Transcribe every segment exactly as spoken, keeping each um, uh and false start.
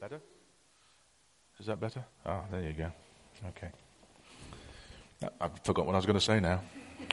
Better? Is that better? Ah, there you go. Okay. I forgot what I was going to say now.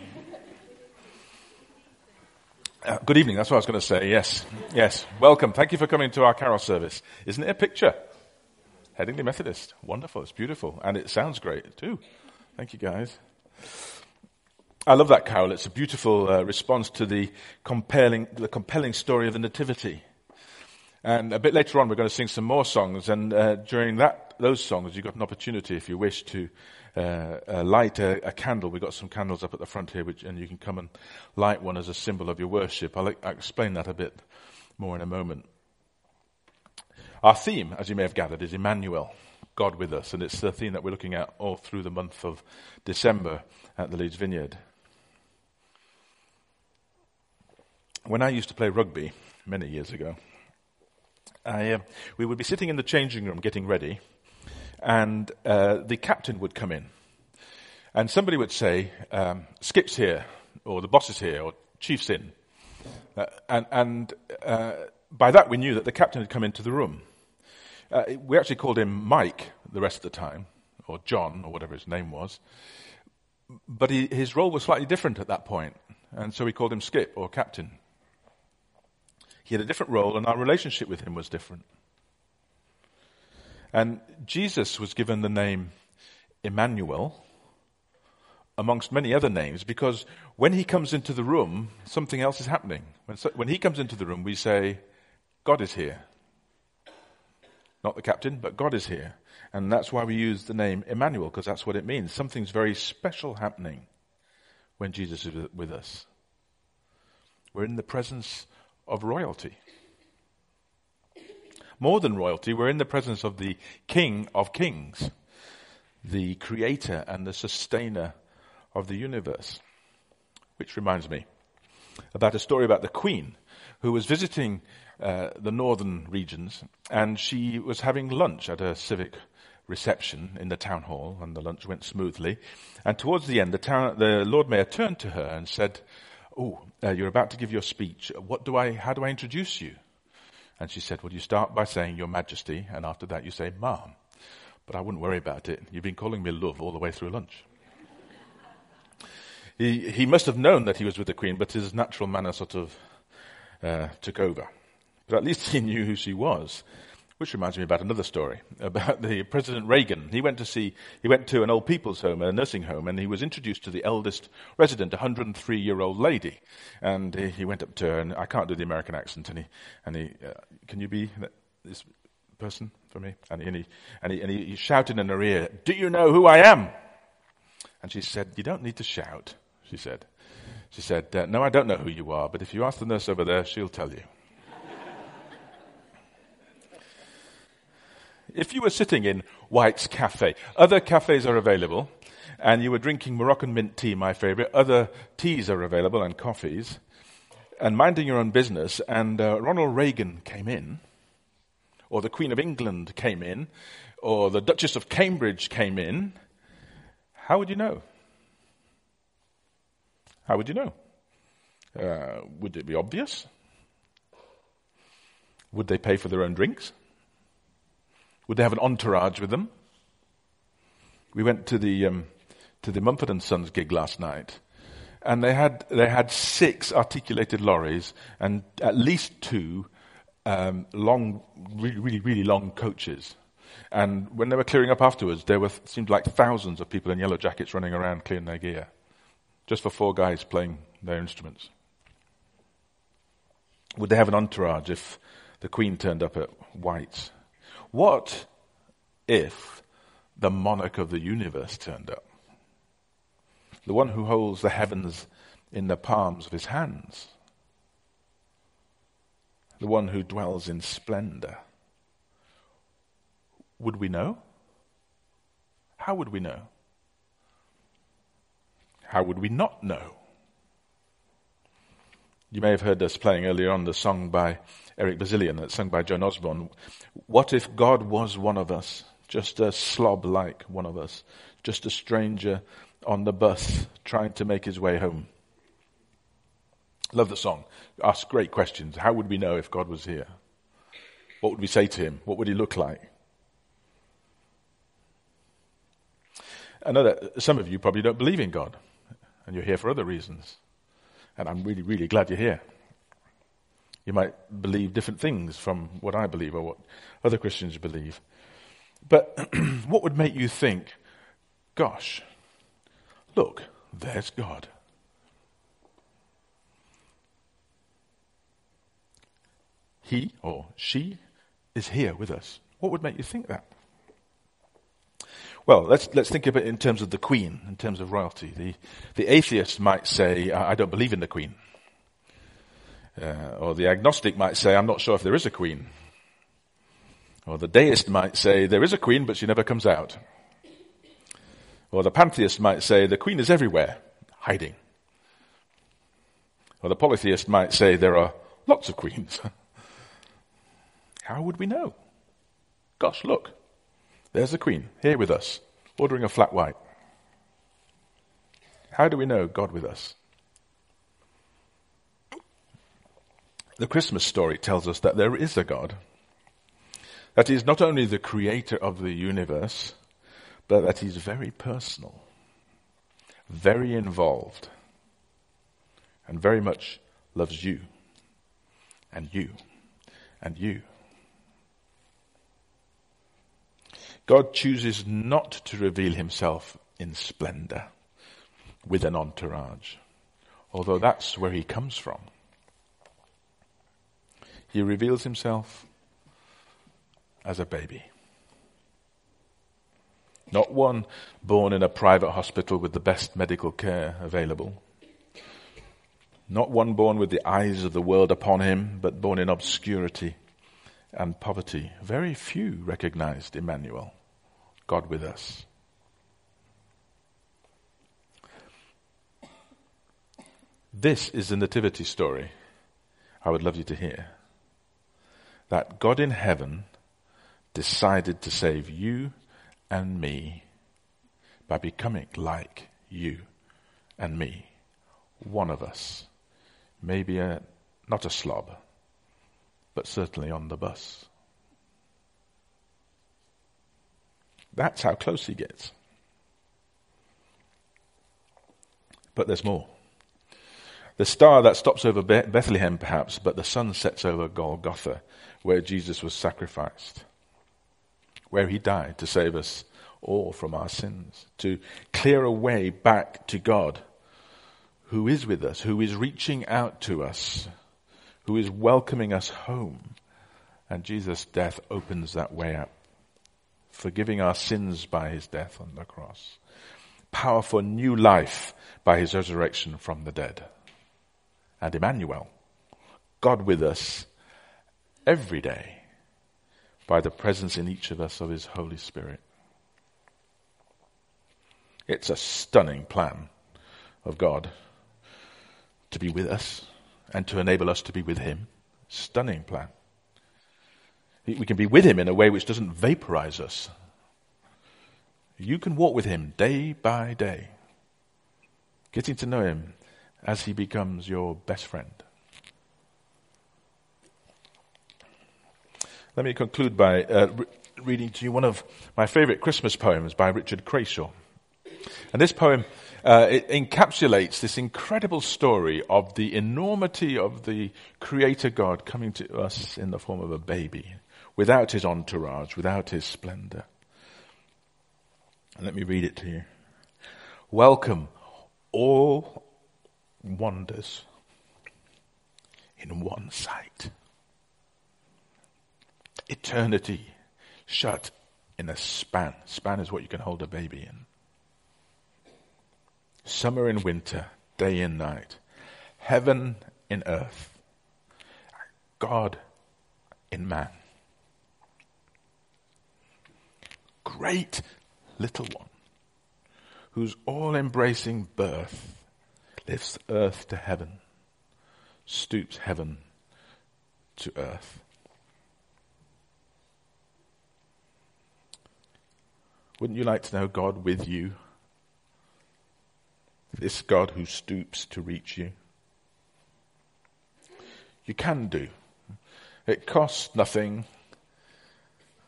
Uh, good evening, that's what I was going to say, yes. Yes, welcome. Thank you for coming to our carol service. Isn't it a picture? Headingley Methodist. Wonderful, it's beautiful. And it sounds great too. Thank you, guys. I love that carol. It's a beautiful uh, response to the compelling, the compelling story of the Nativity. And a bit later on, we're going to sing some more songs. And uh, during that, those songs, you've got an opportunity, if you wish, to uh, uh, light a, a candle. We've got some candles up at the front here, which, and you can come and light one as a symbol of your worship. I'll, I'll explain that a bit more in a moment. Our theme, as you may have gathered, is Emmanuel, God with us. And it's the theme that we're looking at all through the month of December at the Leeds Vineyard. When I used to play rugby many years ago, I, uh, we would be sitting in the changing room getting ready, and uh, the captain would come in. And somebody would say, um, Skip's here, or the boss is here, or Chief's in. Uh, and and uh, by that we knew that the captain had come into the room. Uh, we actually called him Mike the rest of the time, or John, or whatever his name was. But he, his role was slightly different at that point, and so we called him Skip, or captain. He had a different role, and our relationship with him was different. And Jesus was given the name Emmanuel, amongst many other names, because when he comes into the room, something else is happening. When, so, when he comes into the room, we say, God is here. Not the captain, but God is here. And that's why we use the name Emmanuel, because that's what it means. Something's very special happening when Jesus is with us. We're in the presence of royalty. More than royalty, we're in the presence of the King of Kings, the creator and the sustainer of the universe. Which reminds me about a story about the Queen who was visiting uh, the northern regions, and she was having lunch at a civic reception in the town hall, and the lunch went smoothly. And towards the end, the, town, the Lord Mayor turned to her and said, oh, uh, you're about to give your speech. What do I, how do I introduce you? And she said, well, you start by saying Your Majesty, and after that you say, Ma'am. But I wouldn't worry about it. You've been calling me love all the way through lunch. he, he must have known that he was with the Queen, but his natural manner sort of uh, took over. But at least he knew who she was. Which reminds me about another story, about the President Reagan. He went to see, he went to an old people's home, a nursing home, and he was introduced to the eldest resident, a one hundred three year old lady. And he, he went up to her, and I can't do the American accent, and he, and he, uh, can you be this person for me? And, and, he, and, he, and he, he shouted in her ear, do you know who I am? And she said, you don't need to shout, she said. She said, uh, no, I don't know who you are, but if you ask the nurse over there, she'll tell you. If you were sitting in White's Cafe, other cafes are available, and you were drinking Moroccan mint tea, my favorite, other teas are available and coffees, and minding your own business, and uh, Ronald Reagan came in, or the Queen of England came in, or the Duchess of Cambridge came in, how would you know? How would you know? Uh, would it be obvious? Would they pay for their own drinks? Would they have an entourage with them? We went to the um, to the Mumford and Sons gig last night, and they had they had six articulated lorries and at least two um, long, really, really, really long coaches. And when they were clearing up afterwards, there were seemed like thousands of people in yellow jackets running around clearing their gear, just for four guys playing their instruments. Would they have an entourage if the Queen turned up at White's? What if the monarch of the universe turned up? The one who holds the heavens in the palms of his hands. The one who dwells in splendor. Would we know? How would we know? How would we not know? You may have heard us playing earlier on the song by Eric Bazillion that's sung by Joan Osborne. What if God was one of us, just a slob like one of us, just a stranger on the bus trying to make his way home? Love the song. Asks great questions. How would we know if God was here? What would we say to him? What would he look like? I know that some of you probably don't believe in God, and you're here for other reasons. And I'm really, really glad you're here. You might believe different things from what I believe or what other Christians believe. But what would make you think, gosh, look, there's God. He or she is here with us. What would make you think that? Well, let's let's think of it in terms of the Queen, in terms of royalty. The the atheist might say, I don't believe in the Queen. Uh, or the agnostic might say, I'm not sure if there is a Queen. Or the deist might say, there is a Queen, but she never comes out. Or the pantheist might say, the Queen is everywhere, hiding. Or the polytheist might say, there are lots of queens. How would we know? Gosh, look. There's the Queen, here with us, ordering a flat white. How do we know God with us? The Christmas story tells us that there is a God, that he is not only the creator of the universe, but that he's very personal, very involved, and very much loves you, and you, and you. God chooses not to reveal himself in splendor with an entourage, although that's where he comes from. He reveals himself as a baby. Not one born in a private hospital with the best medical care available. Not one born with the eyes of the world upon him, but born in obscurity and poverty. Very few recognized Emmanuel, God with us. This is the nativity story I would love you to hear. That God in heaven decided to save you and me by becoming like you and me, one of us, maybe a, not a slob, but certainly on the bus. That's how close he gets. But there's more. The star that stops over Bethlehem perhaps, but the sun sets over Golgotha, where Jesus was sacrificed, where he died to save us all from our sins, to clear a way back to God, who is with us, who is reaching out to us, who is welcoming us home. And Jesus' death opens that way up, forgiving our sins by his death on the cross. Power for new life by his resurrection from the dead. And Emmanuel, God with us every day by the presence in each of us of his Holy Spirit. It's a stunning plan of God to be with us and to enable us to be with him. Stunning plan. We can be with him in a way which doesn't vaporize us. You can walk with him day by day, getting to know him as he becomes your best friend. Let me conclude by uh, re- reading to you one of my favorite Christmas poems by Richard Crashaw. And this poem, uh, it encapsulates this incredible story of the enormity of the Creator God coming to us in the form of a baby, without his entourage, without his splendor. And let me read it to you. Welcome, all wonders in one sight. Eternity shut in a span. Span is what you can hold a baby in. Summer and winter, day and night. Heaven in earth. God in man. Great little one, whose all-embracing birth lifts earth to heaven, stoops heaven to earth. Wouldn't you like to know God with you? This God who stoops to reach you. You can do. It costs nothing.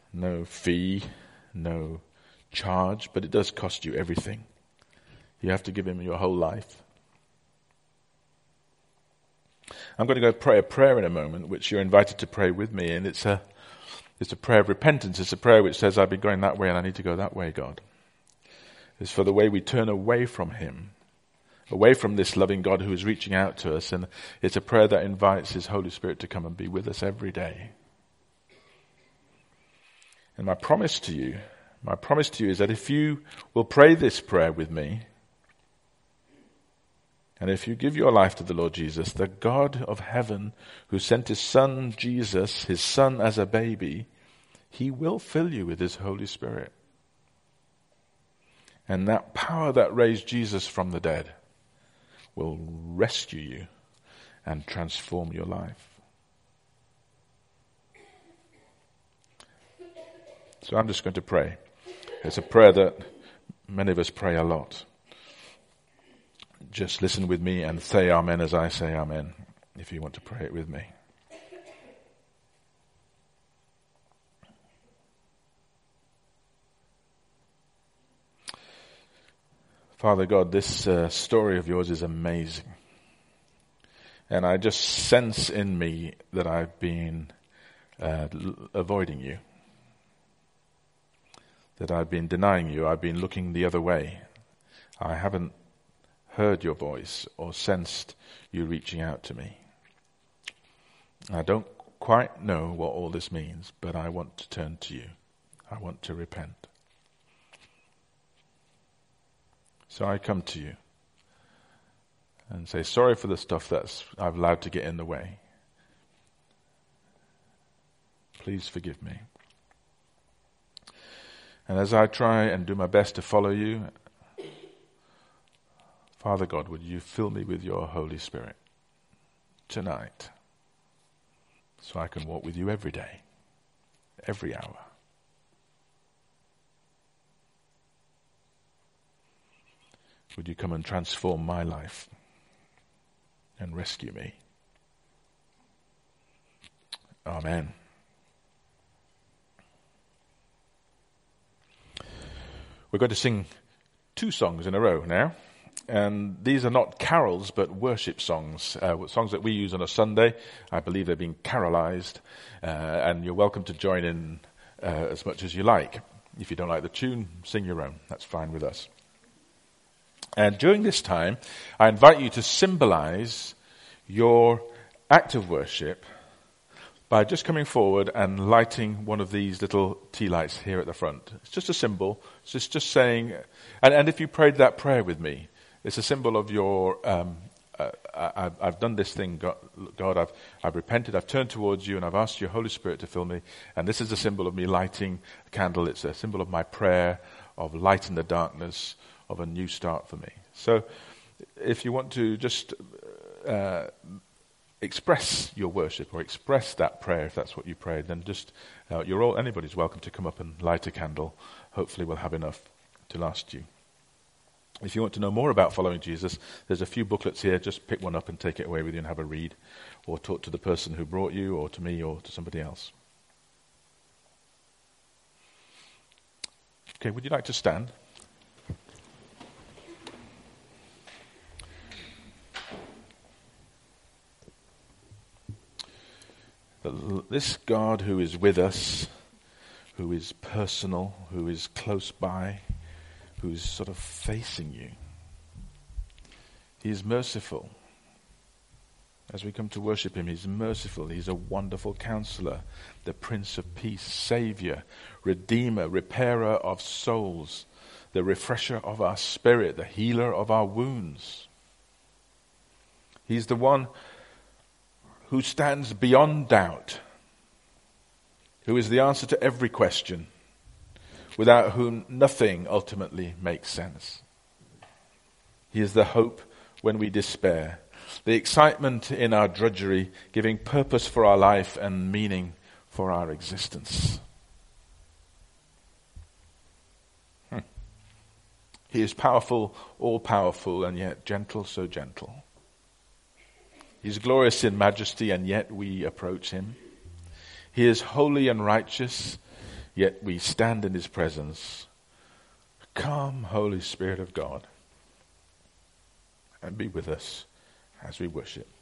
no fee, no charge, but it does cost you everything. You have to give him your whole life. I'm going to go pray a prayer in a moment, which you're invited to pray with me, and it's a it's a prayer of repentance. It's a prayer which says, I've been going that way and I need to go that way, God. It's for the way we turn away from him, away from this loving God who is reaching out to us, and it's a prayer that invites his Holy Spirit to come and be with us every day. And my promise to you, my promise to you is that if you will pray this prayer with me, and if you give your life to the Lord Jesus, the God of heaven who sent his son Jesus, his son as a baby, he will fill you with his Holy Spirit. And that power that raised Jesus from the dead will rescue you and transform your life. So I'm just going to pray. It's a prayer that many of us pray a lot. Just listen with me and say amen as I say amen, if you want to pray it with me. Father God, this uh, story of yours is amazing. And I just sense in me that I've been uh, l- avoiding you. That I've been denying you. I've been looking the other way. I haven't heard your voice or sensed you reaching out to me. I don't quite know what all this means, but I want to turn to you. I want to repent. So I come to you and say, sorry for the stuff that I've allowed to get in the way. Please forgive me. And as I try and do my best to follow you, Father God, would you fill me with your Holy Spirit tonight so I can walk with you every day, every hour. Would you come and transform my life and rescue me? Amen. We're going to sing two songs in a row now. And these are not carols, but worship songs, uh, songs that we use on a Sunday. I believe they're being carolized, uh, and you're welcome to join in uh, as much as you like. If you don't like the tune, sing your own. That's fine with us. And during this time, I invite you to symbolize your act of worship by just coming forward and lighting one of these little tea lights here at the front. It's just a symbol. It's just, just saying, and, and if you prayed that prayer with me, it's a symbol of your, um, uh, I, I've done this thing, God, God I've, I've repented, I've turned towards you, and I've asked your Holy Spirit to fill me. And this is a symbol of me lighting a candle. It's a symbol of my prayer, of light in the darkness, of a new start for me. So if you want to just uh, express your worship or express that prayer, if that's what you prayed, then just, uh, you're all, anybody's welcome to come up and light a candle. Hopefully we'll have enough to last you. If you want to know more about following Jesus, there's a few booklets here. Just pick one up and take it away with you and have a read, or talk to the person who brought you, or to me, or to somebody else. Okay, would you like to stand? This God who is with us, who is personal, who is close by, who's sort of facing you. He is merciful. As we come to worship him, he's merciful. He's a wonderful counselor, the Prince of Peace, Savior, Redeemer, repairer of souls, the refresher of our spirit, the healer of our wounds. He's the one who stands beyond doubt, who is the answer to every question, without whom nothing ultimately makes sense. He is the hope when we despair, the excitement in our drudgery, giving purpose for our life and meaning for our existence. Hmm. He is powerful, all-powerful, and yet gentle, so gentle. He's glorious in majesty, and yet we approach him. He is holy and righteous, yet we stand in his presence. Come, Holy Spirit of God, and be with us as we worship.